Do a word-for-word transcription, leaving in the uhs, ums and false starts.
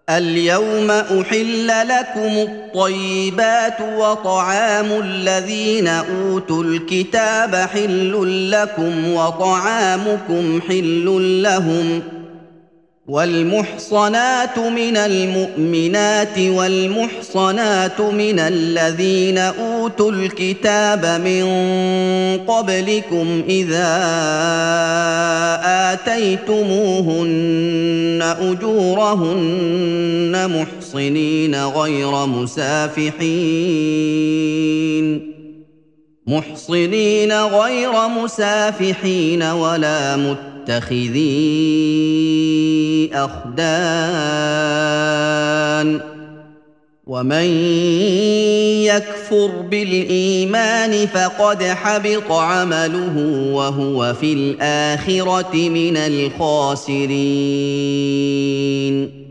اليوم أحل لكم الطيبات وطعام الذين أوتوا الكتاب حل لكم وطعامكم حل لهم والمحصنات من المؤمنات والمحصنات من الذين أوتوا الكتاب من قبلكم إذا آتيتموهن أجورهن محصنين غير مسافحين محصنين غير مسافحين ولا متخذي أخدان ومن يكفر بالإيمان فقد حبط عمله وهو في الآخرة من الخاسرين.